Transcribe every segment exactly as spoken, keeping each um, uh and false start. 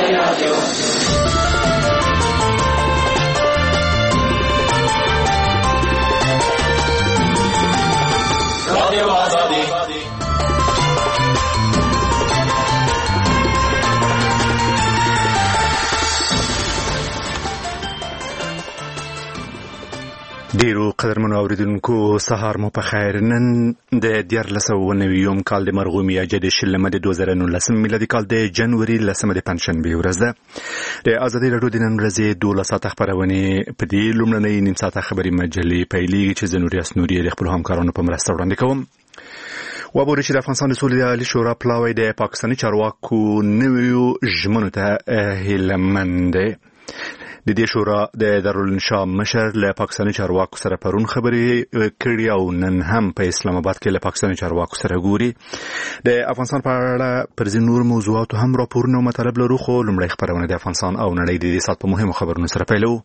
ډیرو قدرمنو اوریدونکو سهار مو په خیر. نن د دیارلس سوه نوي کال د مرغومي اجدې شلمه د دوه زره نولسم میلادي کال د جنوري لسمه د پنځشنبې ورځ ده. د ازادي راډیو د نن ورځې دولس ساعته خبرونه په دې لومړنۍ نیم ساعته خبري مجلې پیلېږي چې زه نوري اسنوري د خپل همکارانو په مرسته وړاندې کوم. وابوري چې د افغانستان د سولې عالی شورا پلاوی د پاکستاني چارواکو نویو ژمنو ته هیلمن دی. د دې شورا د دارالانشا مشر له پاکستاني چارواکو سره پرون خبرې کړې او نن هم په اسلام آباد کې له پاکستاني چارواکو سره ګوري. د افغانستان په اړه پر ځینو نور موضوعاتو هم راپورونه او مطالب لرو، خو لومړی خبرونه د افغانستان او نړۍ د دې سات په مهمو خبرونو سره پیلو.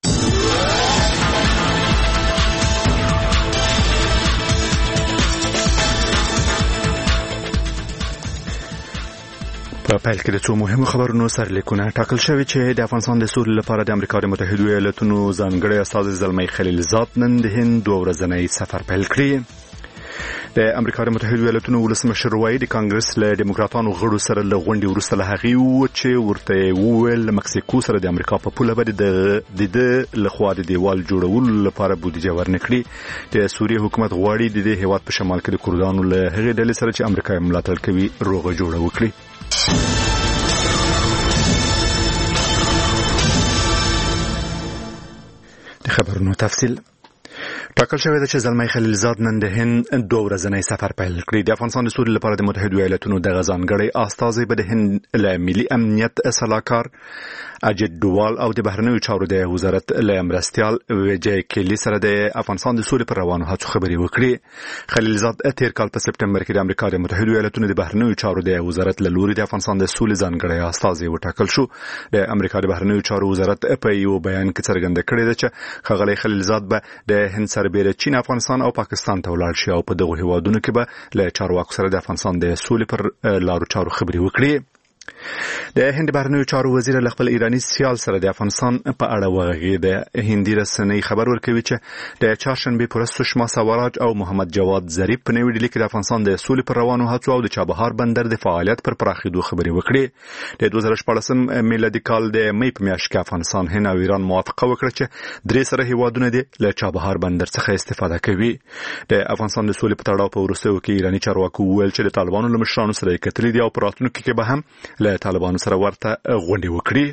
په پیل کې د څو مهمو خبرونو سرلیکونه ټاکل شوی چې د افغانستان د سولې لپاره د امریکا د متحده ایالاتونو ځانګړی استازی زلمی خلیلزاد نن د هند دوه ورځنی سفر پیل کړی. د امریکا د متحده ایالاتونو ولسمشر وایي د کانګرس له ډیموکراتانو غړو سره له غونډې وروسته له هغې و چې ورته وویل مکسیکو سره د امریکا په پوله به د د لخوا د دیوال جوړولو لپاره بودیجه ورنکړي. د سوریې حکومت غواړي د دې هیواد په شمال کې د کردانو له هغې ډلې سره چې امریکا یې ملاتړ کوي روغه جوړه وکړي. د خبرونو تفصیل ټاکل شوی دی چې زلمی خلیلزاد نن د هند دوه ورځنی سفر پیل کړی. د افغانستان د سولې لپاره د متحده ایالاتونو د ځانګړي استازی به د هند له ملي امنیت سلاکار اجد ډوال او د بهرنیو چارو د وزارت له مرستیال ویجای کلی سره د افغانستان د سولې پر روانو هڅو خبرې وکړي. خلیلزاد تیر کال په سپټمبر کې د امریکا د متحده ایالاتونو د بهرنیو چارو د وزارت له لوري د افغانستان د سولې ځانګړي استازی وټاکل شو. د امریکا د بهرنیو چارو وزارت په یو بیان کې څرګنده کړې ده چې ښاغلی خلیلزاد به د هند سربېره چین، افغانستان او پاکستان ته ولاړ شي او په دغه هیوادونو کې به له چارواکو سره د افغانستان د سولې پر لارو چارو خبرې وکړي. د هند بهرنیو چارو وزیر له خپل ایرانی سیال سره د افغانستان په اړه وغږېده. هندي رسنۍ خبر ورکوي چې د چهارشنبې پر ورځ سشما سوراج او محمد جواد ظریف په نوې ډیلي کې د افغانستان د سولې پر روانو هڅو او د چابهار بندر د فعالیت پر پراخېدو خبرې وکړي. د دوه زره شپاړسم میلادي کال د مې په میاشت کې افغانستان، هند او ایران موافقه وکړه چې درې سره هیوادونه دي له چابهار بندر څخه استفاده کوي. د افغانستان د سولې په تړاو په وروستیو کې ایرانی چارواکو وویل چې د طالبانو له مشرانو سره یې کتلي دي او په راتلونکي کې به هم له طالبانو سره ورته غونډې وکړي.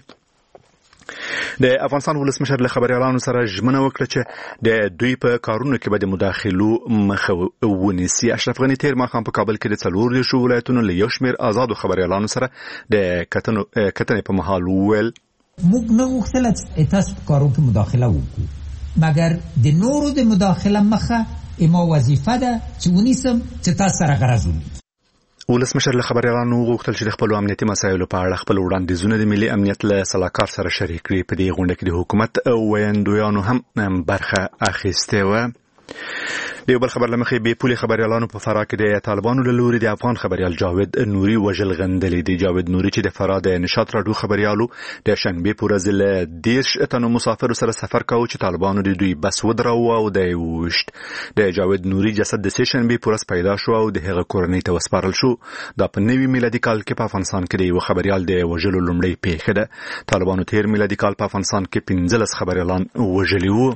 د افغانستان ولسمشر له خبريالانو سره ژمنه وکړه چې د دوی په کارونو کې به د مداخلو مخه ونیسي. اشرف غنی تیر ماښام په کابل کې د څلور دیرشو ولایتونو له یو شمېر آزادو خبريالانو سره د کتنې په مهال وویل موږ نه غوښتل چې تاسو په کارونو کې مداخله وکړو، مګر د نورو د مداخله مخه ما وظیفه ده چې ونیسم چې تاسو سره غرض ولري. ولسمشر له خبريالانو غوښتل چې د خپل امنیتي مسایلو په اړه خپل وړاندیزونه د ملي امنیت له سلاکار سره شریک کړي. په دې غونډه کې د حکومت ویاندویانو هم برخه اخیستې وه. د یو بل خبر لمخې بې پولې خبريالانو په فراه کې د طالبانو له لوري د افغان خبريال جاوید نوري وژل غندلې دي. جاوید نوري چې د فراه د نشاط راډیو خبريالو د شنبې په ورځ له دیرش تنو مسافرو سره سفر کاوه چې طالبانو د دوی بس ودراوه او د وشت. د جاوید نوري جسد د سه شنبې په ورځ پیدا شو او د هغه کورنۍ ته وسپارل شو. دا په نوي میلادي کال کې په افغانستان کې د یو خبريال د وژلو لومړی پیښه ده. طالبانو تیر میلادي کال په افغانستان کې پنځلس خبريالان وژلي وو.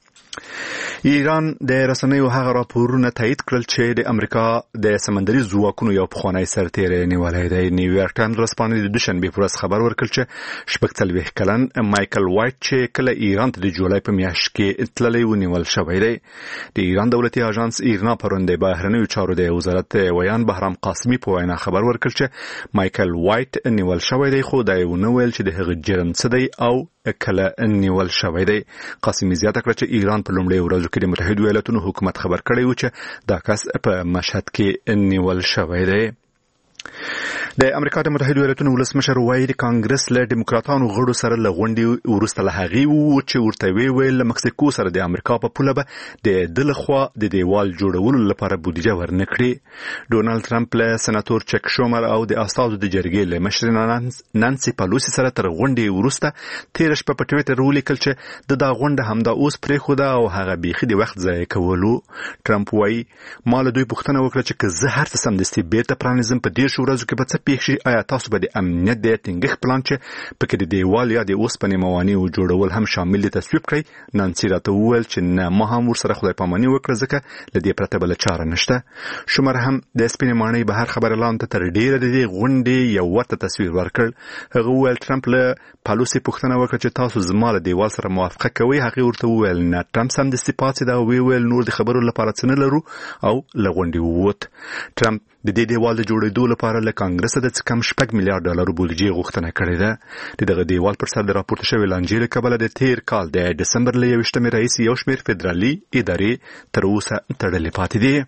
ایران د رسنیو هغه راپورونه تایید کړل چې د امریکا د سمندري ځواکونو یو پخوانی سرتیری نیولی دی. نیویارک ټایمز ورځپاڼې د دوشنبې په ورځ خبر ورکړ چې شپږ څلوېښت کلن مایکل وایټ چې کله ایران ته د جولای په میاشت کې تللی و نیول شوی دی. د ایران دولتي اژانس ایرنا پرون د بهرنیو چارو د وزارت ویان بهرام قاسمي په وینا خبر ورکړ چې مایکل وایټ نیول شوی دی، خو دا یې ونه ویل چې د هغه جرم څه دی او کله نیول شوی دی. قاسمي زیاته کړه چې ایران په لومړۍ ورځو کې د متحده ایالاتونو حکومت خبر کړی و چې دا کس په مشهد کې نیول شوی دی. د امریکا د متحده ایالاتو ولسمشر وایي د کانګرس له ډیموکراتانو غړو سره له غونډې وروسته له هغې وو چې ورته ویل له مکسیکو سره د امریکا په پوله به د ده لخوا د دیوال جوړولو لپاره بودیجه ورنکړي. ډونالد ټرمپ له سناتور چک شومر او د استازو د جرګې له مشرې نانسي پالوسي سره تر غونډې وروسته تېره شپه په ټویټر ولیکل چې د دا غونډه همدا اوس پرېښوده او هغه بیخي د وخت ضایع کولو. ټرمپ وایي ما له دوی پوښتنه وکړه چې که زه هر څه سمدستي بیرته پرانیزم په دېرشو ورځو کې به څه پیښ شي؟ آیا تاسو به د امنیت د ټینګښت پلان چې پکې د دیوال یا د اوسپنې موانعو جوړول هم شامل دي تصویب کړئ؟ نانسي راته وویل چې نه، ما هم ورسره خدای پاماني وکړه ځکه له دې پرته بله چاره نشته. شومر هم د سپینې ماڼۍ بهر خبريالانو ته تر ډیره د دې غونډې یو ورته تصویر ورکړ. هغه وویل ټرمپ له پالوسي پوښتنه وکړه چې تاسو زما له دیوال سره موافقه کوئ؟ هغې ورته وویل نه. ټرمپ سمدستي پاڅېد او ویل نور د خبرو لپاره څه نه لرو او له غونډې ووت. ټرمپ د دې دیوال د جوړېدو لپاره له کانګرس د څه کم شپږ میلیارډ ډالرو بودیجې غوښتنه کړې ده. د دغه دیوال پر سر د راپورته شوې لانجې له کبله د تیر کال د ډسمبر له یویشتمې راهیسې یو شمېر فدرالي ادارې تر اوسه تړلې پاتې دي.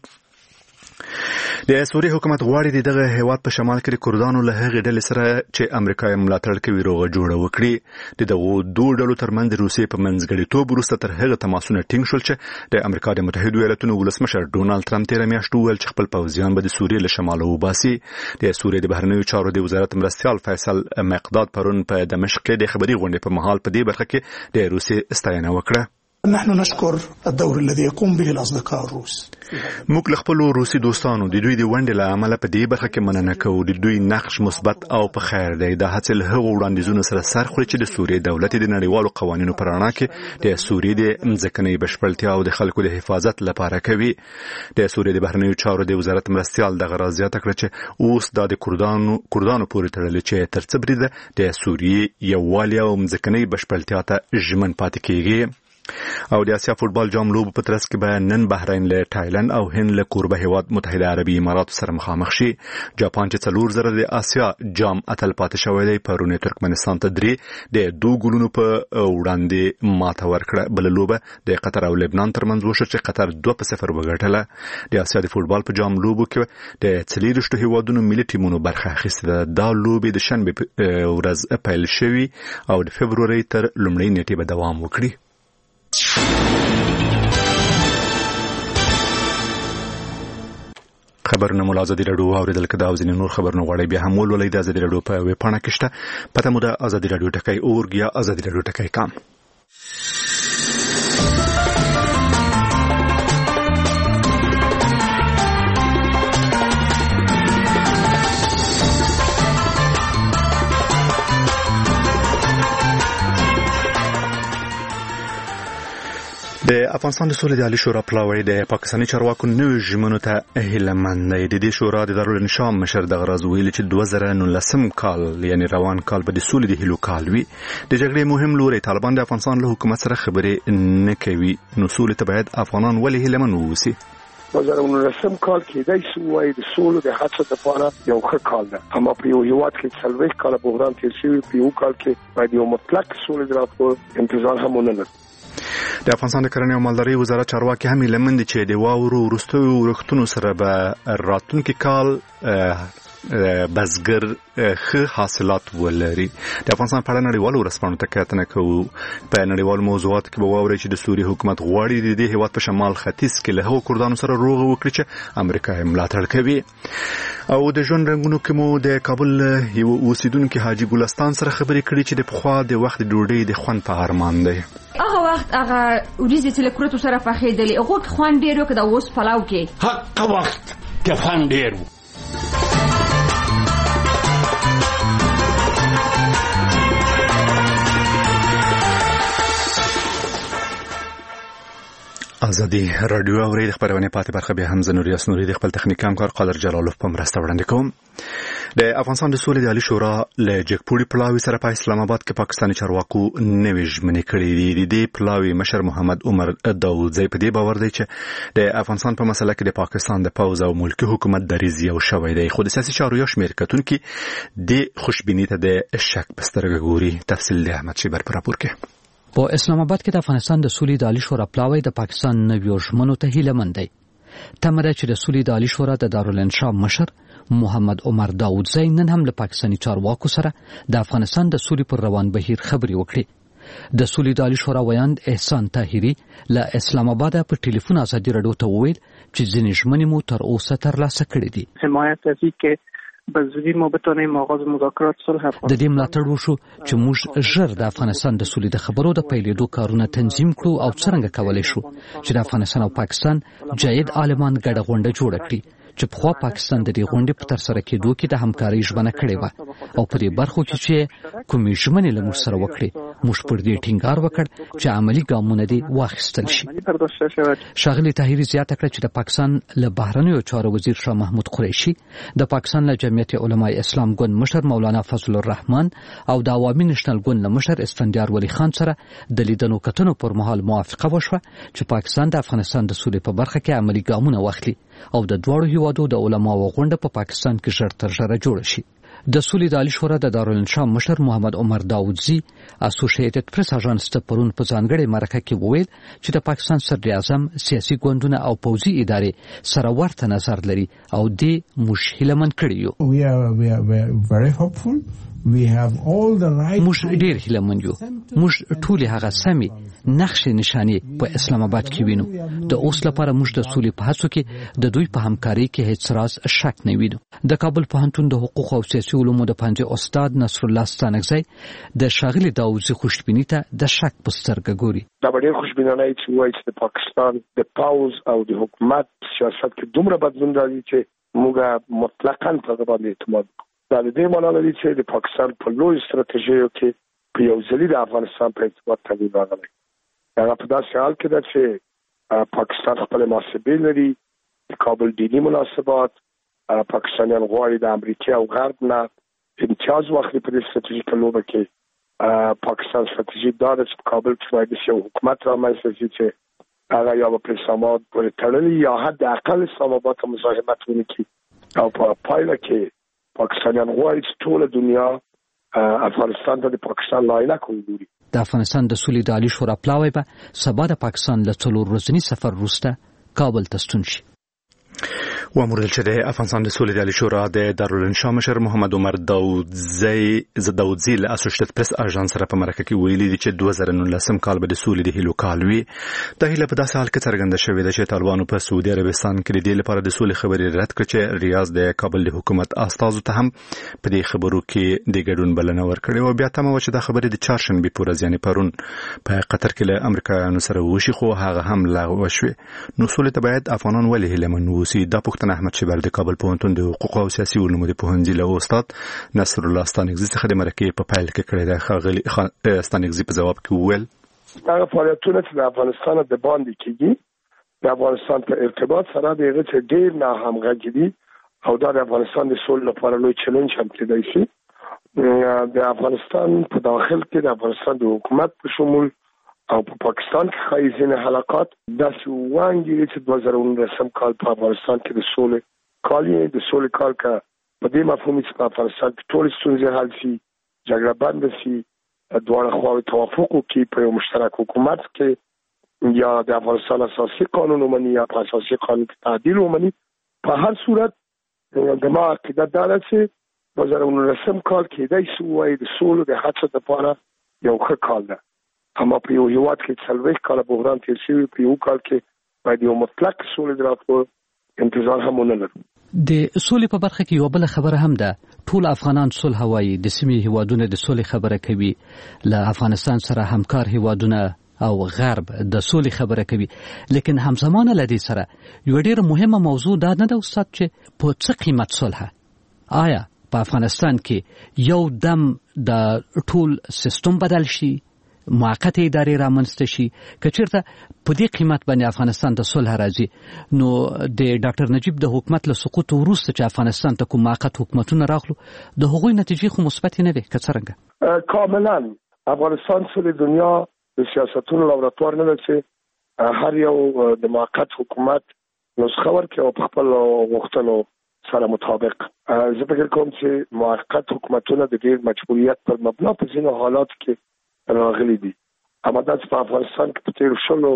د سوریې حکومت غواړي د دغه هیواد په شمال کې د کردانو له هغې ډلې سره چې امریکا یې ملاتړ کوي روغه جوړه وکړي. د دغو دوو ډلو ترمنځ د روسیې په منځګړیتوب وروسته تر هغه تماسونه ټینګ شول چې د امریکا د متحده ایالاتو ولسمشر ډونالد ټرمپ تېره میاشت وویل چې خپل پوځیان به د سوریې له شماله وباسي. د سوریې د بهرنیو چارو د وزارت مرستیال فیصل مقداد پرون په دمشق کې د خبري غونډې په مهال په دې برخه کې د روسیې ستاینه وکړه. نحن نشكر الدور الذي يقوم به الأصدقاء الروس. موږ له خپلو روسي دوستانو د دوی د ونډې له امله په دې برخه کې مننه کوو. د دوی نقش مثبت او په خیر دی. دا هڅې له هغو وړاندیزونو سره سر خوري چې د سوریې دولت د نړیوالو قوانینو په رڼا کې د سوریې د ځمکنۍ بشپړتیا او د خلکو د حفاظت لپاره کوي. د سوریې د بهرنیو چارو د وزارت مرستیال دغه راز زیاته کړه چې اوس دا د کردانو کردانو پورې تړلې چې تر څه بریده د سوریې یووالي او ځمکنۍ بشپړتیا ته ژمن پاتې کیږي. او د اسیا فوتبال جام لوبو په ترڅ کې به نن بحرین له تایلند او هند له کوربه هیواد متحده عربي اماراتو سره مخامخ شي. جاپان چې څلور زره د اسیا جام اتل پاتې شوی دی پرون ترکمنستان ته درې د دوه ګولونو په وړاندې ماته ورکړه. بل لوبه د قطر او لبنان ترمنځ وشو چې قطر دوه په صفر وګټله. د اسیا د فوتبال په جام لوبو کې د څلېرویشتو هیوادونو ملي ټیمونو برخه اخیستې ده. دا لوبې د شنبې ورځ پیل شوي او د فبرورۍ تر لومړۍ نیټې به دوام وکړي. خبرونه مو له ازادي راډیو اوریدل کده او ځینې نور خبرونه غواړئ بیا هم ولولئ د ازادي راډیو په ویب پاڼه کې شته. پته مو د ازادي راډیو ټکی اورګ یا ازادي راډیو ټکی کام. د افغانستان د سولې د عالی شورا پلاوی د پاکستاني چارواکو نوې ژمنو ته هیلهمند دی. د دې شورا د دارالانشام مشر دغه راز ویلي چې دوه زره نولسم کال یعنی روان کال به د سولې د هیلو کال وي. د جګړې مهم لوري طالبان د افغانستان له حکومت سره خبرې نه کوي. نو سولې ته باید افغانان ولې هیلهمند واوسي؟ دوه زره نولسم کال کېدای شي وایي د سولې د هڅو لپاره یو ښه کال ده. اما په یو هیواد کې څلوېښت کاله بحران تېر شوي، په یو کال کې باید یو مطلق سولې د راتلو انتظار هم ونه لرو. د افغانستان د کرنې او مالدارۍ وزارت چارواکي هم هیلهمند دي چې د واورو وروستیو ورښتونو سره به راتلونکي کال بزګر ښه حاصلات ولري. د افغانستان په اړه نړیوالو ورځپاڼو ته کتنه کوو. په نړیوالو موضوعاتو کې به واورئ چې د سوریې حکومت غواړي د دې هیواد په شمال ختیځ کې له هغو کردانو سره روغه وکړي چې امریکا یې ملاتړ کوي. او د ژوند رنګونو کې مو د کابل یو اوسیدونکي حاجي ګلستان سره خبرې کړي چې د پخوا د وخت ډوډۍ د خوند په ارمان دی. هغه وخت هغه وریځې چې له کورتو سره پخېدلې هغو کې خوند ډېر و که د اوس پلاو کې هغه وخت کې خوند ډېر و. ازادي راډیو اوري د خبرونه پاتې برخه به هم زنوري اسنوري د خپل تخنیکي همکار قادر جلالوف په مرسته وړاندې کوم. د افغانستان د سولې د عالی شورا له جګپوړي پلاوي سره په اسلام آباد کې پاکستاني چارواکو نوې ژمنې کړې دي. د دې پلاوي مشر محمد عمر داودزی په دې باور دی چې د افغانستان په مسله کې د پاکستان د پوز او ملکی حکومت دریځ یو شوی دی. خو د سیاسي چارو یو شمېر کتونکي د خوشبینۍ ته د شک په سترګه ګوري. تفصیل د احمد شیبر په راپور کې. په اسلام آباد کې د افغانستان د سولې د عالی شورا پلاوی د پاکستان نویو ژمنو ته هیلهمند دی. تمره چې د سولې د عالی شورا د دارالانشا مشر محمد عمر داودزی نن هم له پاکستاني چارواکو سره د افغانستان د سولې پر روان بهیر خبرې وکړې. د سولې د عالی شورا ویاند احسان طاهري له اسلام آباد په ټلیفون ازادي رادیو ته وویل چې ځینې ژمنې مو تر اوسه ترلاسه کړې دي. حمایت از اینکه به زودی ما بتونیم آغاز مذاکرات صلح د دې ملاتړ وشو چې موږ ژر د افغانستان د سولې د خبرو د پیلېدو کارونه تنظیم کړو او څرنګه کولای شو چې د افغانستان او پاکستان جاید عالمان ګډه غونډه جوړه کړي چې په خوا پاکستان د دې غونډې په تر سره کېدو کې د همکارۍ ژمنه کړې و او په دې برخو کې چې کومې ژمنې له موږ سره وکړې موږ پر دې ټینګار وکړ چې عملی ګامونه دې واخیستل شي. ښاغلي طاهري زیاته کړه چې د پاکستان له بهرنیو چارو وزیر شاه محمود قریشي، د پاکستان له جمعیت علماء اسلام ګوند مشر مولانا فضل الرحمن او د عوامي نېشنل ګوند له مشر اسفندیار ولی خان سره د لیدنو کتنو پر مهال موافقه وشوه چې پاکستان د افغانستان د سولې په برخه کې عملی ګامونه واخلي او د دواړو هیوادو د علماو غونډه په پاکستان کې ژر تر ژره جوړه شي. د سولې د عالی شورا د دارالانشا مشر محمد عمر داودزی اسوسییټډ پریس اژانس ته پرون په ځانګړې مرکه کې وویل چې د پاکستان صدر اعظم سیاسي ګوندونه او پوځي ادارې سره ورته نظر لري او دې موږ هیلهمن کړي یو. موږ ډېر هیلهمن یو. موږ ټول هغه سمې نقشې نشانې په اسلام آباد کې وینو. د اوس لپاره موږ د سولې په هڅو کې د دوی په همکارۍ کې هیڅ راز شک نه وینو. د کابل پوهنتون د حقوق او سیاسي علومو د پنځه استاد نصر الله ستانکزی د ښاغلي داودزي خوشبیني ته د شک په سترګه ګوري. دا ډېر خوشبینانه چې وایي چې د پاکستان د پاوز او د حکومت سیاست کې دومره بدلون راځي چې موږ مطلقاً په هغه باندې اعتماد کوو. دا د دې معنا لري چې د پاکستان په لوی ستراتیژیو کې په یو ځلې د افغانستان په ارتباط تغییر راغلی. هغه په داسې حال کې ده چې پاکستان خپل محاسبې لري، د کابل دیني مناسبات، پاکستانیان غواړي د امریکا او غرب نه امتیاز واخلي په دې ستراتیژیکه لوبه کې. پاکستان ستراتیژي دا ده چې په کابل کې باید یو حکومت رامنځته شي چې هغه یا به په اسلام آباد پورې تړلی یا حداقل اسلام آباد ته مزاحمت ونه کړي او په پایله کې پاکستانیان غواړي چې ټوله دنیا افغانستان ته د پاکستان لایق وګوري. د افغانستان د سولې د عالی شورا پلاوی به سبا د پاکستان له څلور ورځني سفر وروسته کابل ته ستون شي. واموردل چې د افغانستان د سولې د عالی شورا د دارالانشا مشر محمد عمر داودزی داودزی له اسوسییټډ پریس اژانس سره په مرکه کې ویلي دي چې دوه زره نولسم کال به د سولې د هیلو کال وي. د هیله په داسې حال کې څرګنده شوې ده چې طالبانو په سعودي عربستان کې د دې لپاره د سولې خبرې رد کړې چې ریاض د کابل د حکومت استازو ته هم په دې خبرو کې د ګډون بلنه ورکړې او بیا تمه و چې د خبرې د چهارشنبې په ورځ یعنې پرون په قطر کې له امریکایانو سره وشي، خو هغه هم لغوه شوې. نو سولې ته باید افغانان ولې هیلهمن واوسي؟ دا پوښتنه احمد شیبر د کابل پوهنتون د حقوق او سیاسي علومو د پوهنځي له استاد نصر الله ستانکزي څخه د مرکې په پیل کې کړې ده. ښاغلي ستانکزي په جواب کې وویل هغه فعالیتونه چې د افغانستان د باندې کېږي د افغانستان په ارتباط سره د هغه څخه ډېر نه همغږي دي او دا د افغانستان د سولې لپاره لوی چیلنج هم کېدای شي. د افغانستان په داخل کې د افغانستان د حکومت په شمول او په پاکستان کې خایي ځینې حلقات داسې وانګي چې دوه زره نولسم کال په افغانستان کې د سولې کال یې د سولې کال کا په دې مفهوم چې په افغانستان کې ټول ستونزې حل شي، جګړه بند شي، دواړه خواوې توافق وکړي په یو مشترک حکومت کې یا د افغانستان اساسي قانون ومني یا په اساسي قانون کې تعدیل ومني. په هر صورت زما عقیده دا ده چې دوه زره نولسم کال کېدای شي وایي د سولې د هڅو لپاره یو ښه کال ده. اما په یو هیواد کې څلوېښت کاله بحران تېر شوي، په یو کال کې باید یو مطلق سولې د راتلو انتظار هم ونه لرو. د سولې په برخه کې یو بل خبره هم ده. ټول افغانان صلح وایي، د سیمې هیوادونه د سولې خبره کوي، له افغانستان سره همکار هیوادونه او غرب د سولې خبره کوي، لیکن همزمانه له دې سره یو ډېر مهمه موضوع دا نه ده استاد چې په څه قیمت صلح. آیا په افغانستان کې یو دم د ټول سیستم بدل شي، موقت ادارې رامنځته شي، که چېرته په دې قیمت باندې افغانستان ته صلح راځي، نو د ډاکټر نجیب د حکومت له سقوط وروسته چې افغانستان ته کوم موقت حکومتونه راغلو د هغوی نتیجې خو مثبتې نه وې که څرنګه؟ کاملا افغانستان سولې دنیا د سیاستونو لابراتوار نه ده چې هر یو د موقت حکومت نسخه ورکړي او په خپل غوښتنو سره مطابق. زه فکر کوم چې موقت حکومتونه د ډېر مجبوریت پر مبنا په ځینو حالات کې راغلي دي. اما دا چې په افغانستان کې په تېرو شلو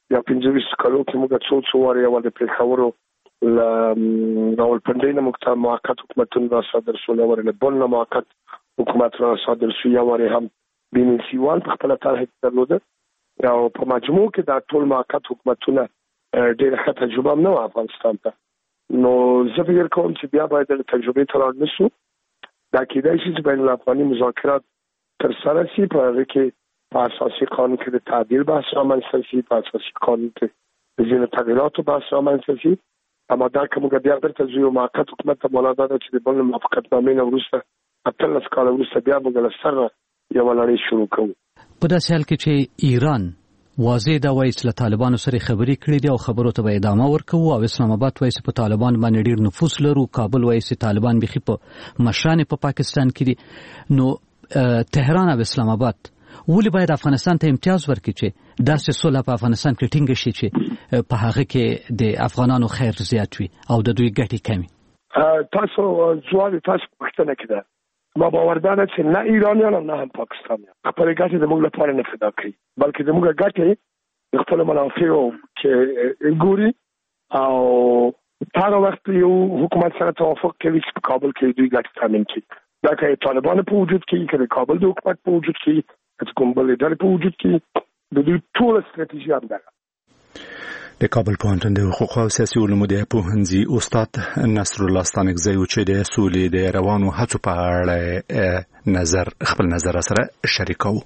یا پنځه ویشت کالو کې موږ څو څو واره یو د پېښورو له راولپنډۍ نه موږ ته موقت حکومتونه راصادر شول، یو واره له بل نه موقت حکومت راصادر شو، یو واره هم بي ام سي وان په خپله طرح درلوده. او په مجموع کې دا ټول موقت حکومتونه ډېره ښه تجربه هم نه وه افغانستان ته. نو زه فکر کوم چې بیا باید د تجربې ته لاړ نه شو. دا کېدای شي چې بین الافغاني مذاکرات ترسره شي، په هغه کې په اساسي قانون کې د تعدیل بحث رامنځته شي، په اساسي قانون کې د ځینو تغییراتو بحث رامنځته شي. اما دا که موږ بیا بیرته ځو یو موقت حکومت ته مولا دا ده چې د بل موافقتنامې نه وروسته اتلس کاله وروسته بیا موږ له سره یوه لړۍ شروع کوو. په داسې حال کې چې ایران واضح دا وایي چې له طالبانو سره خبرې کړې دي او خبرو ته به ادامه ورکوو، او اسلام آباد وایي چې په طالبان باندې ډېر نفوذ لرو، کابل وایي چې طالبان بیخي په مشران په پاکستان کې دي. نو تهران او اسلام آباد ولې باید افغانستان ته امتیاز ورکړي چې داسې سوله په افغانستان کې ټینګه شي چې په هغه کې د افغانانو خیر زیات وي او د دوی ګټې کمي؟ تاسو ځواب تاسو پوښتنه کړه، ما باور ده چې نه ایرانیان نه هم پاکستانیان خپل ګټې د موږ لپاره نه فدا کوي، بلکې د موږ ګټې د خپل منافعو کې ګوري او هر وخت یو حکومت سره توافق کوي چې په کابل کې دوی ګټې تامین کړي. دا که طالبان په وجود کې کې د کابل د حکومت په وجود کې چې کوم بل ډلې په وجود کې د دوی ټول ستراتیژي هم ده. د کابل پوهنتون د حقوق او سیاسي علومو د پوهنځي استاد نصر الله ستانکزی چې د سولې د روانو هڅو په اړه نظر خپل نظر سره شریکاو.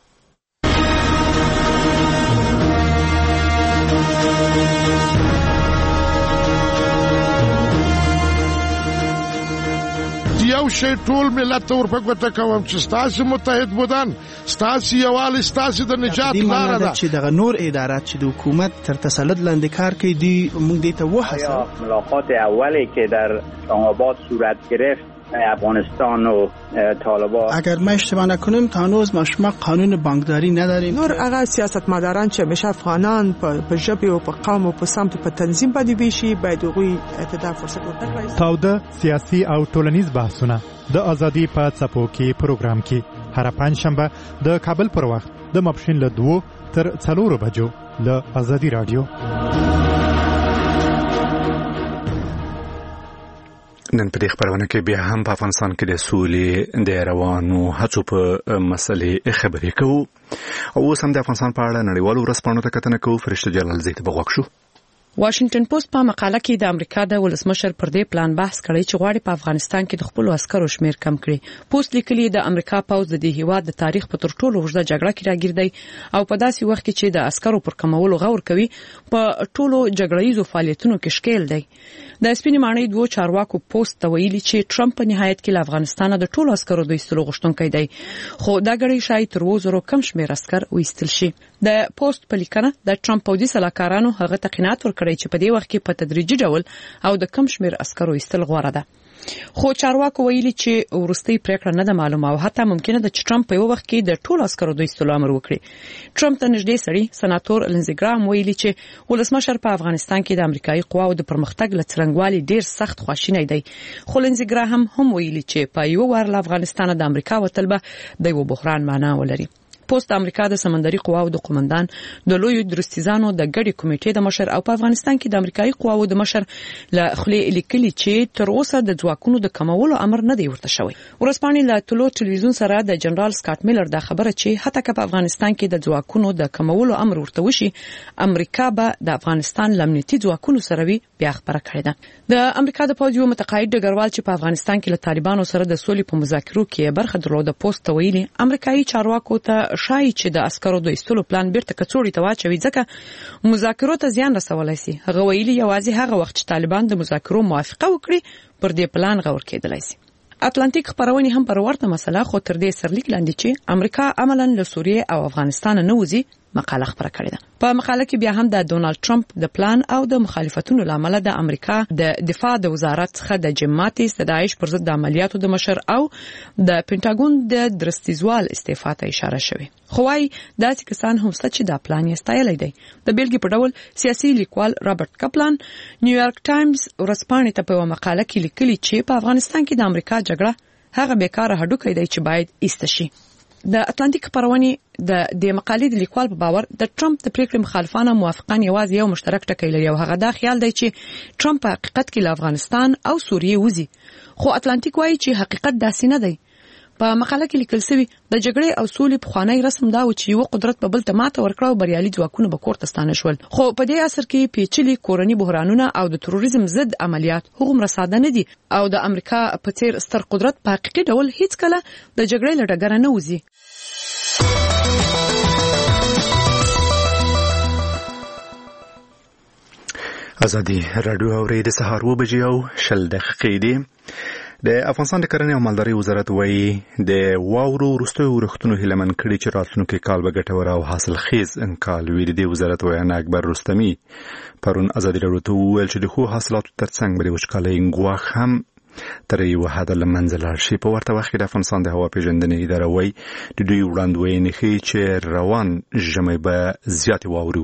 یو شی ټول ملت ته ورپګوته کوم چې ستاسو متحد بودن، ستاسو یووالی، ستاسو د نجات لاره ده. چې دغه نور ادارات چې د حکومت تر تسلط لاندې کار کوي دی موږ دې ته وحصل. ملاقات اولی که در اسلام آباد صورت گرفت افغانستان و طالبان، اگر ما اشتباه نکنیم تا هنوز ما شما قانون بانکداری نداریم. نور هغه سیاستمداران چې همیشه افغانان په ژبه او په قوم او په سمت په تنظیم باندې بيشي باید هغوی ته فرصت ورکړي. تاوده سیاسي او ټولنیز بحثونه د ازادي په څپو کې پروګرام کې هر پنځشنبه د کابل پر وخت د ماپښین له دوه تر څلورو بجو له ازادي رادیو. نن په دې خبرونه کې بیا هم په افغانستان کې د سولې د روانو هڅو په مسلې خبرې کوو او اوس هم د افغانستان په اړه نړیوالو ورځپاڼو ته کتنه کوو. فرشته جلال زیت بغوښ شو. واشنگټن پوسټ په مقاله کې د امریکا د ولسمشر پر دې پلان بحث کړی چې غواړي په افغانستان کې د خپل عسکرو شمیر کم کړي. پوسټ لیکلي د امریکا پوځ د دې هیواد د تاریخ په تر ټولو اوږده جګړه کې راګیر دی او په داسې وخت کې چې د عسکرو پر کمولو غور کوي په ټولو جګړهیزو فعالیتونو کې شکیل دی. د سپینې ماڼۍ دوه چارواکو پوسټ ته ویلي چې ټرمپ په نهایت کې له افغانستان د ټولو عسکرو د ایستلو غوښتونکی دی، خو دا غړي شاید تر اوسه کم شمیر عسکر وایستل شي. د پوسټ په لیکنه د ټرمپ پوځي سلاکارانو هغه ته قناعت ورکړی چې په دې وخت کې په تدریجي ډول او د کم شمیر عسکرو ایستل غوړه ده. خو چارواکو ویلي چې ورستۍ پریکړه نه ده معلومه او حتی ممکنه ده چې ټرمپ په یو وخت کې د ټولو عسکرو د ایستلو امر وکړي. ټرمپ ته نږدې سړی سناتور لینزي ګرام ویلي چې ولسمشر په افغانستان کې د امریکایي قواو د پرمختګ له څرنګوالي ډیر سخت خواشینی دی. خو لینزي ګرام هم ویلي چې په یو وار له افغانستان د امریکا وتل به د یو بحران معنا ولري. پوسټ امریکا د سمندري قواو د قومندان د لوی درستیزانو د ګډي کمیټې د مشر او په افغانستان کې د امریکایي قواو د مشر له خلی لیکلي چې تر اوسه د ځواکونو د کمولو امر نه دی ورته شوی. ورسپانې له ټولو ټلویزیون سره د جنرال سکاټ میلر د خبره چې حتی که په افغانستان کې د ځواکونو د کمولو امر ورته وشي امریکا به د افغانستان لمنیتي ځواکونو سره وی بیا خبره کړې ده. د امریکا د پوځ یو متقاعد ډګروال چې په افغانستان کې له طالبانو سره د سولې په مذاکرو کې برخه درلوده پوسټ ویلي امریکایي چارواکو ته شایي چې د عسکرو د ایستلو پلان بیرته کڅوړې ته واچوي ځکه مذاکرو ته زیان رسولای شي. هغه ویلي یوازې هغه وخت چې طالبان د مذاکرو موافقه وکړي پر دې پلان غور کېدلای شي. اتلانتیک خبرونه هم پر ورته مسله خو تر دې سرلیک لاندې چې امریکا عملاً له سوریه او افغانستان نه وځي مقاله خبره کړې ده. په مقاله کې بیا هم د ډونالد ټرمپ د پلان او د مخالفتونو لامل د امریکا د دفاع د وزارت څخه د جیم ماتیس د داعش پر ضد د عملیاتو د مشر او د پینټاګون د درستیزوال استعفا ته اشاره شوه. خو وايي داسې کسان هم ست چې دا پلان یې ستایلی دی. د بیلګې په ډول سیاسي لیکوال رابرټ کپلان نیویارک ټایمز ورځپاڼې ته په مقاله کې لیکلي چې په افغانستان کې د امریکا جګړه هغه بیکاره هډوکی دی چې باید ایست شي. د اتلانتیک خبرونه د د مقالې د لیکوال په باور د ټرمپ د پریکړې مخالفانو موافقان یوازې یو مشترک ټکی لري او هغه دا خیال دی چې ټرمپ په حقیقت کې له افغانستان او سوریې وځي، خو اتلانتیک وایي چې حقیقت داسې نه دی. په مقاله کې لیکل شوی د جګړې او سولې پخوانی رسم دا و چې یو قدرت په بل ته ماته ورکړه او بریالي ځواکونه به کور ته ستانه شول، خو په دې عصر کې پیچلي کورني بحرانونه او د تروریزم ضد عملیات هغومره ساده نه دي او د امریکا په څیر ستر قدرت په حقیقي ډول هیڅ کله د جګړې له ډګره نه وځي. ازادي رادیو اوري د سهار و بجې او شل دقیقې دي. د افغانستان د کرنې او مالدارۍ وزارت وایي د واورو وروستیو ورښتونو هیلمن کړي چې راتلونکي کال به ګټور او حاصلخیز انکال وي. د وزارت ویاند اکبر رستمي پرون ازادي رادیو ته وویل چې د ښو حاصلاتو ترڅنګ به د وچکالۍ ګواښ هم تر یوه حده له منځه لاړ شي. په ورته وخت کې د افغانستان د هوا پیژندنې اداره وایي د دوی وړاندوینې ښیي چې روان ژمی به زیاتې واورې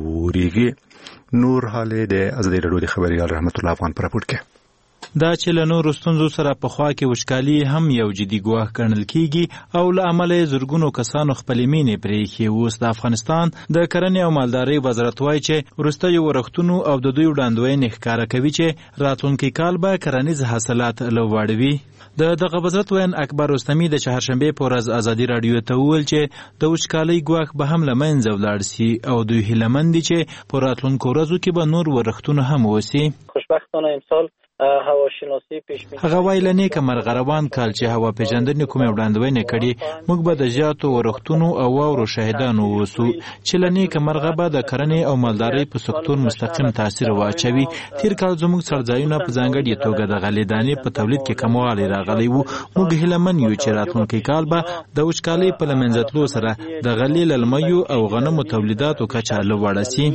وورېږي. نور حالې د ازادي رادیو د خبریال رحمت الله افغان په راپور کې دا چې له نورو ستونزو سره په خوا کې وچکالي هم یو جدي ګواښ ګڼل کیږي او له امله زرګونو کسانو خپلې مینې پرېښې. اوس د افغانستان د کرنې او مالدارۍ وزارت وایي چې وروستیو ورښتونو او د دوی وړاندوینې ښکاره کوي چې راتلونکي کال به کرنیز حاصلات لوړوي. د دغه وزارت ویاند اکبر رستمي د چهارشنبې په ورځ ازادي رادیو ته وویل چې د وچکالۍ ګواښ به هم له منځه ولاړ سي او دوی هیله مند دي چې په راتلونکو ورځو کې به نور ورښتونه هم وسي. خوشبختانه امسال هواشناسی پیش بینی هغه ویل نه کمر غروان کال چې هوا پیژندنې کومه وړاندوینه کړي موږ به د زیاتو ورښتونو او واورو شاهدان ووسو چې لنی کمر غبه د کرنې او مالدارۍ په سکتور مستقیم تاثیر واچوي. تیر کال زموږ سرځایونه په ځانګړي توګه د غلیدانې په تولید کې کموالی راغلی وو. موږ هیلهمن یو چې راتلونکي کال به د وچکالۍ په لمنځتلو سره د غلې للمیو او غنمو تولیداتو کچه لوړه سي.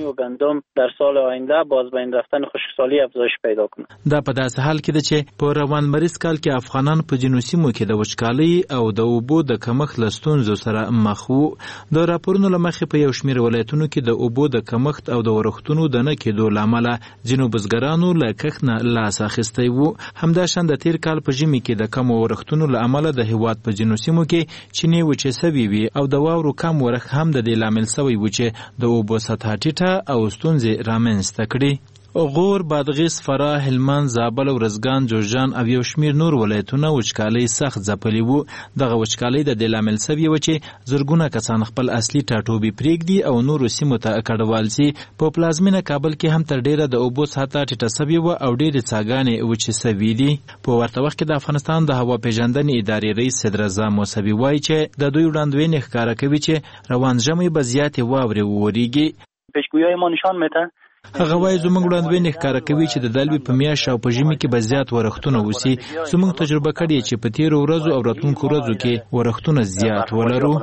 در سال آینده باز بین رفتن خشکسالی افزایش پیدا کنه. دا په داسې حال کې ده چې په روان مریض کال کې افغانان په ځینو سیمو کې د وچکالۍ او د اوبو د کمښت له ستونزو سره مخ وو. د راپورونو له مخې په یو شمېر ولایتونو کې د اوبو د کمښت او د ورښتونو د نه کېدو له امله ځینو بزګرانو له کښت نه لاس اخیستی وو. همداشان د تیر کال په ژمي کې د کمو ورښتونو له امله د هېواد په ځینو سیمو کې چینې وچې سوي وي او د واورو کم ورښت هم د دې لامل سوی و چې د اوبو سطحه ټیټه او ستونزې رامنځته کړي. غور، بادغیس، فراه، هلمند، زابل، ورزګان، جوزجان او یو شمیر نور ولایتونه وچکالۍ سخت ځپلي وو. دغه وچکالۍ د دې لامل سوي و چې زرګونه کسان خپل اصلي ټاټوبي پرېږدي او نورو سیمو ته کډوال سي. په پلازمینه کابل کې هم تر ډیره د اوبو سطحه ټیټه سوې وه او ډېرې څاګانې وچې سوي دي. په ورته وخت کې د افغانستان د هوا پیژندنې ادارې رئیس سیدرضا موسوي وایي چې د دوی وړاندوینې ښکاره کوي چې روان ژمی به زیاتې واورې وورېږي. پیشگویی‌های ما نشان میده هغه وایي زموږ وړاندوینې ښکاره کوي چې د دلوي په میاشت او په ژمي کې به زیات ورښتونه وسي. زموږ تجربه کړې چې په تیرو ورځو او راتلونکو ورځو کې ورښتونه زیات ولرو.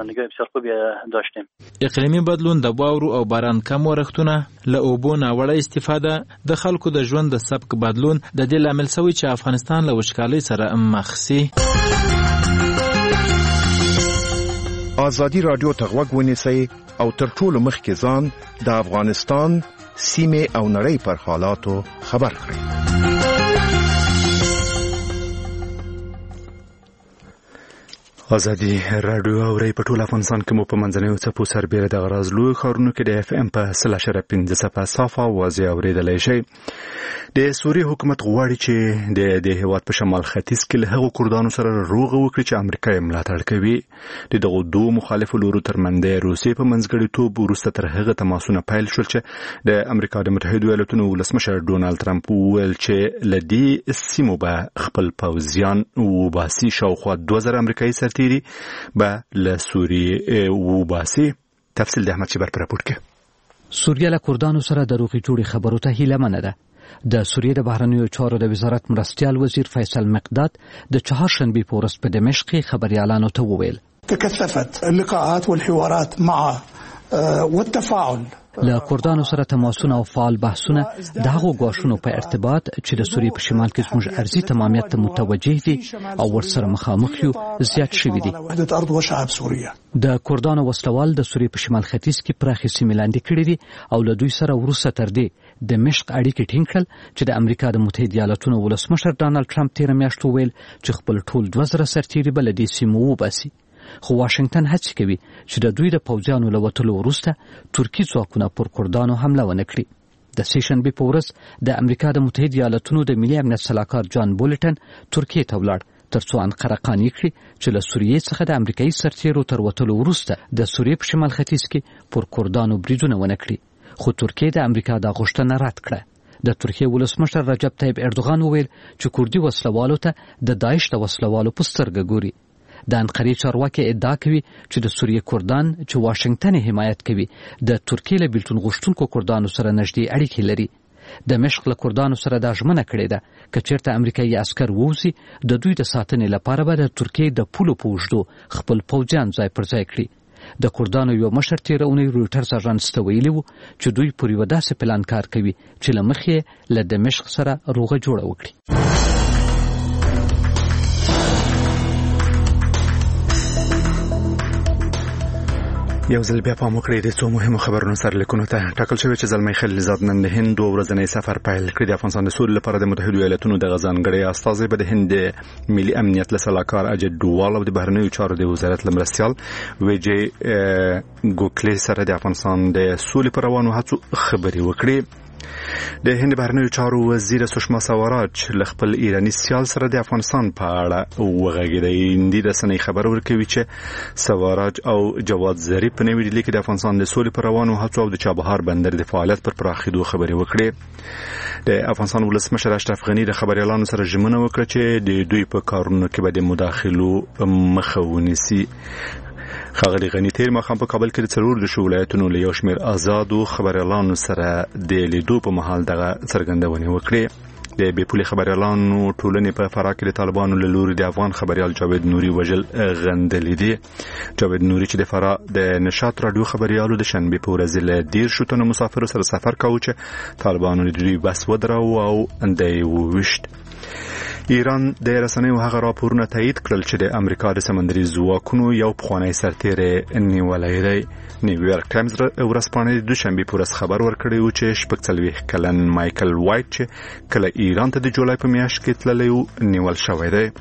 اقلیمي بدلون، د واورو او باران کم ورښتونه، له اوبو ناوړه استفاده، د خلکو د ژوند د سبک بدلون د دې لامل شوی چې افغانستان له وچکالۍ سره مخ سي. ازادي رادیو ته غوږ ونیسئ او تر ټولو مخکې ځان د افغانستان سیمه او نړۍ پر حالاتو خبر کړئ. ازادي رادیو اوري په ټول افغانستان کې مو په منځنیو څپو سربېره د غراز لوی ښارونو کې د اف ام په سل اشاریه پنځه صفر صافه واضح اورېدلی شئ. د سوریې حکومت غواړي چې د دې هېواد په شمال ختیځ کې له هغو کردانو سره روغه وکړي چې امریکا یې ملاتړ کوي. د دغو دوو مخالفو لورو ترمنځ د روسیې په منځګړیتوب وروسته تر هغه تماسونه پیل شول چې د امریکا د متحدو ایالاتونو ولسمشر ډونالد ټرمپ وویل چې له دې سیمو به خپل پوځیان وباسي. شاوخوا دوه زره امریکایي سرتیري به له سوریې وباسي. تفصیل د احمد شبر په راپور کې. سوریه له کردانو سره د روغې جوړې خبرو ته هیلهمنه ده. د سوریې د بهرنیو چارو د وزارت مرستیال وزیر فیصل مقداد د چهارشنبې په ورځ په دمشق کې خبريالانو ته وویل تکثفت اللقاءات والحوارات مع والتفاعل له کردانو سره تماسونه او فعال بحثونه د هغو ګواښونو په ارتباط چې د سوریې په شمال کې زموږ ارضي تمامیت ته متوجه دي او ورسره مخامخ یو زیات شوي دي. د کردانو وسلوال د سوریې په شمال ختیځ کې پراخې سیمې لاندې کړې دي او له دوی سره وروسته تر دې د مشق اړیکې ټینګ کړل چې د امریکا د متحده ایالاتونو ولسمشر ډانلډ ټرمپ تیر میاشت وویل چې خپل ټول دوه زره سرتیري به له دې سیمو وباسي. خو واشنگټن هڅه کوي چې د دوی د پوځیانو له وټلو وروسته ترکی ځواکونه پر کردانو حمله ونه کړي. د سیشنبې په ورځ د امریکا د متحده ایالاتونو د ملي امنیت سلاکار جان بولټن ترکیه ته ولاړ ترڅو انقره قانع کړي چې له سوریې څخه د امریکایي سرتیرو تر وټلو وروسته د سوریې په شمال ختیځ کې پر کردانو بریدونه ونه کړي. خو ترکیه د امریکا د غوښتنه رد کړه. د ترکیه ولسمشر رجب طیب اردوغان وویل چې کوردي وسلوالو ته د داعش د وسلوالو په سترګه ګوري. د انقرې چارواکي ادعا کوي چې د سوریې کردان چې واشنگټن حمایت کوي د ترکیه له بیلتون غوښتونکو کردانو سره نږدې اړیکې لري. د مشق له کردانو سره دا ژمنه کړې ده که چېرته امریکایي عسکر ووځي د دوی د ساتنې لپاره به د ترکیې د پولو په اوږدو خپل پوځیان ځای پر ځای کړي. د کردانو یو مشر تېره اونۍ رویټرز اژانس ته ویلي وو چې دوی پر یوه داسې پلان کار کوي چې له مخې له دمشق سره روغه جوړه وکړي. یو ځل بیا پام وکړئ د څو مهمو خبرونو سرلیکونو ته. ټاکل شوی چې زلمی خلیلزاد نن د هند دوه ورځنی سفر پیل کړی. د افغانستان د سولې لپاره د متحده ایالاتونو د ځانګړي استازی به د هند ملي امنیت له سلاکار اجد ډووال او د بهرنیو چارو د وزارت له مرستیال ویجی ګوکلي سره د افغانستان د سولې پر روانو هڅو خبرې وکړي. د هند بهرنیو چارو وزیر سشما سوراج له خپل ایرانی سیال سره د افغانستان په اړه وغږېدی. هندي رسنۍ خبر ورکوي چې سوراج او جواد ظریف په نوي ډیلي کې د افغانستان د سولې پر روانو هڅو او د چابهار بندر د فعالیت پر پراخېدو خبرې وکړي. د افغانستان ولسمشر اشرف غني د خبريالانو سره ژمنه وکړه چې د دوی په کارونو کې به د مداخلو مخه ونیسي. ښاغلي غني تیر ماښام په کابل کې د څلور دېرشو ولایتونو له یو شمېر آزادو خبريالانو سره د لیدو په مهال دغه څرګندونې وکړې. د بې پولې خبريالانو ټولنې په فراه کې د طالبانو له لوري د افغان خبريال جاوید نوري وژل غندلې دي. جاوید نوري چې د فراه د نشاط رادیو خبريالو د شنبې په ورځ له دېرشو تنو مسافرو سره سفر کاوه چې طالبانو د دوی بس ودراوه او د یې وویشت. ایران د رسنیو هغه راپورونه تایید کړل چې د امریکا د سمندري ځواکونو یو پخوانی سرتیری نیولی دی. نیویارک ټایمز ورځپاڼې د دوشنبې په ورځ خبر ورکړی و چې شپږ څلوېښت کلن مایکل وایټ چې کله ایران ته د جولای په میاشت کې تللی و نیول شوی دی.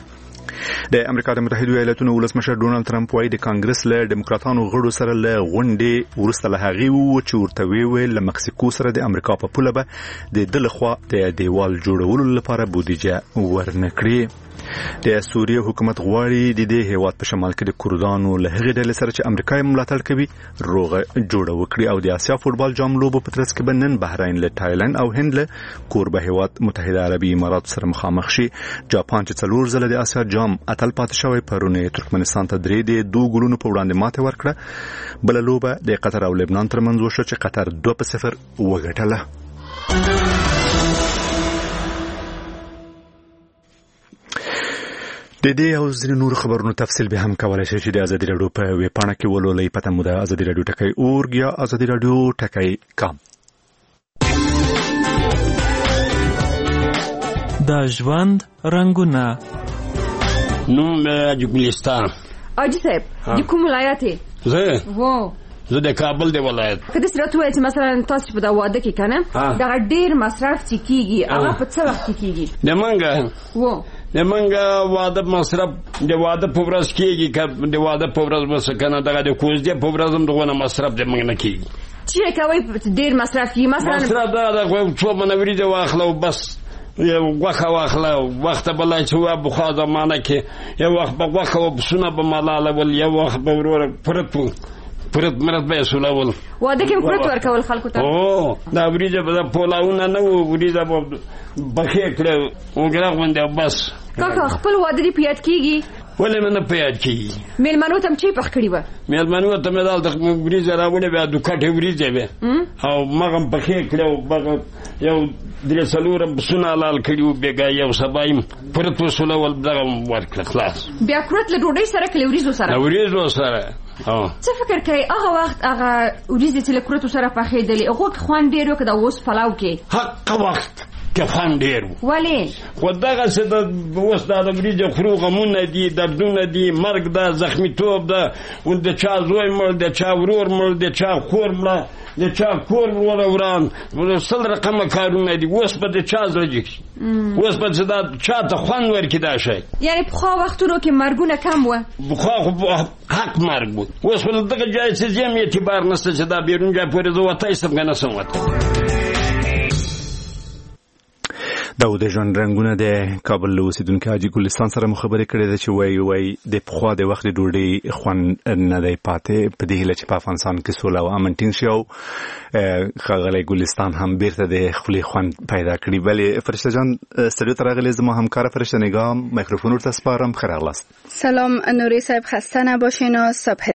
د امریکا د متحده ایالاتونو ولسمشر ډونالد ټرمپ وايي د کانګرس له ډیموکراتانو غړو سره له غونډې وروسته له هغې وو چې ورته ویل له مکسیکو سره د امریکا په پوله به د ده لخوا د دیوال جوړولو لپاره بودیجه ورنکړي. د سوریې حکومت غواړي د دې هیواد په شمال کې د کردانو له هغې ډلې سره چې امریکا یې ملاتړ کوي روغه جوړه وکړي. او د اسیا فوټبال جام لوبو په ترڅ کې به نن بحرین له تایلند او هند له کوربه هیواد متحده عربي امارات سره مخامخ شي. جاپان چې څلور ځله د اسیا جام اتل پاتې شوی پرون ترکمنستان ته درې د دوه ګولونو په وړاندې ماته ورکړه. بل لوبه د قطر او لبنان ترمنځ وشوه چې قطر دوه په صفر وګټله. د دې او ځینې نور خبرونو تفصیل به هم کولای شئ چې د ازادي راډیو په ویب پاڼه کې ولولئ. پته مو ده ازادي راډیو ټکی اورګ یا ازادي راډیو ټکی کام. د ژوند رنگونه نوم جګلستان. اجي صاحب د کوم ولایت یې؟ زه وو زه د کابل دی ولایت. کله چې راته وایي چې مثلا تاسو په دا واده کې کنه دا ډېر مصرف چې کیږي هغه په څه وخت کې کیږي؟ د منګه وو د منګه واده مصرف د واده په ورځ کیږي که د واده په ورځ بس کنه دغه د کوزدې په ورځ هم دغه مصرف د منګه نه کیږي. چې کوي ډېر مصرف یې مثلا مصرف دا د څو منوري د واخلو بس یو غوخه واخله وخت بلای چې وا بخا زمانه کې یو وخت په غوخه وبسونه په ملاله ول یو وخت به ورور پرت پرت مرت به سولول واده کې پرت ورکول خلکو ته. او دا وریجه په پولاونه نه وریجه په بخې کړو وګړه غونډه بس. کاکا خپل واده دی پیاد کیږي ولې منه پیاد کیږي؟ میلمنو ته چې پخ کړی و میلمنو ته مې دال د وریجه راوړې به د کټه وریجه به او مغم بخې کړو بغه یو درې څلور بسونه لال کړیو بیګا یو سبایم پرت وسولول دغه ورکړه خلاص. بیا کورت له ډوډۍ سره کله وریجو سره وریجو سره څه فکر کوي هغه وخت هغه وریجې چې له کورت سره پخېدلې هغه خوان ډېر وکړه اوس پلاو کې حق وخت کې خوند ډېر و. ولې؟ خو دغسې د اوس دا د وریجو خورو غمونه دي، دردونه دي، مرګ ده، زخمیتوب ده، د چا زوی مړ، د چا ورور مړ، د چا خور مړه، د چا کور وروره وران، سل رقمه کارونه دي. اوس به د چا زړه جګ شي، اوس به چې دا چا ته خوند ورکړي دا شی. یعنې پخوا وختونو کې مرګونه کم وه؟ پخوا خو حق مرګ و. اوس خو دغه ځای چې ځې هم اعتبار نشته چې دا بیرون ځای پورې زه وتی شم که نشم وتی. دا د ژوند رنګونه د کابل له اوسېدونکي حاجي ګلستان سره مو خبرې کړې ده چې وایي وایي د پخوا د وخت د ډوډۍ خوند نه دی پاتې، په دې هیله چې په افغانستان کې سوله او امن ټینګ شي او ښاغلی ګلستان هم بیرته د خپلې خوند پیدا کړي. بلې فرشته جان استودیو ته راغلې، زما همکاره فرشته نگاه میکروفون ورته سپارم. ښه راغلاست. سلام نوری صاحب، خسته نباشین و صبح